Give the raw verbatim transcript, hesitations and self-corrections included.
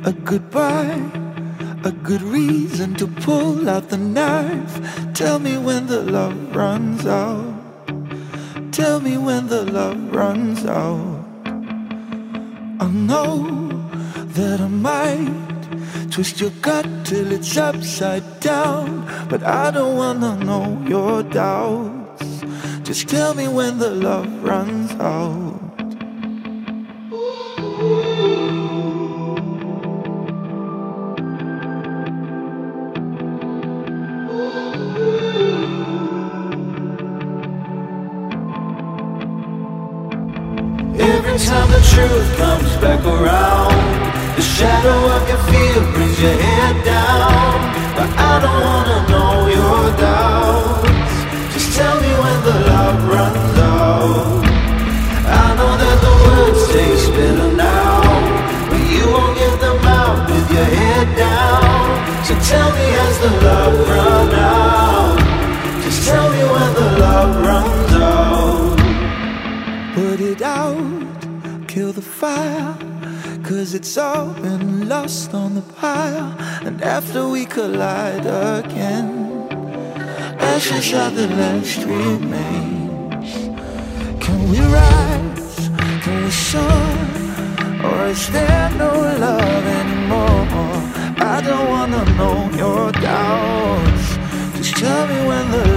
A goodbye, a good reason to pull out the knife. Tell me when the love runs out. Tell me when the love runs out. I know that I might twist your gut till it's upside down, but I don't wanna know your doubts. Just tell me when the love runs out. Every time the truth comes back around, the shadow of your fear brings your head down. But I don't wanna know your doubts. Just tell me when the love runs out. I know that the words taste bitter now, but you won't get them out with your head down. So tell me, has the love run out? Just tell me when the love runs out. Put it out, kill the fire, 'cause it's all been lost on the pile. And after we collide again, ashes are the last remains. Can we rise? Can we soar? Or is there no love anymore? I don't wanna know your doubts. Just tell me when the